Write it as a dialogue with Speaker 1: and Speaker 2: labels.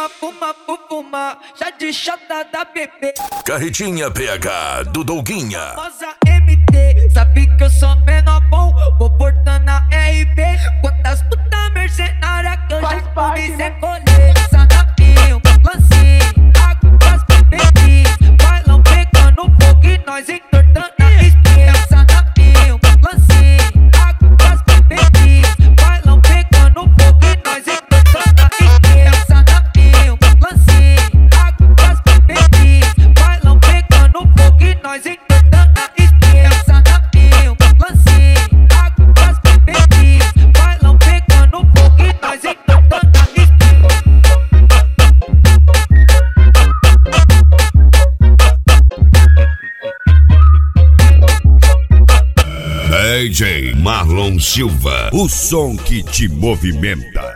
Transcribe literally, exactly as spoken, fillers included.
Speaker 1: fuma, fuma, fuma, chá de chata da bebê.
Speaker 2: Carretinha P H do Douguinha.
Speaker 1: Famosa M T, sabe que eu sou menor bom, vou portando na R B. Quantas putas mercenárias que eu já comi sem colher. Sanapinho, lancinho, águas bebês, bailão pegando fogo e nós entortando a espinha. Sanapinho, lancinho, águas bebês, bailão pegando fogo e nós entortando a espinha. Sanapinho, lancinho, águas bebês, bailão pegando fogo e nós entortando a espinha. Sanapinho, lancinho, águas bebês, bailão pegando fogo e nós entortando a espinha.
Speaker 3: D J Marlon Silva, o som que te movimenta.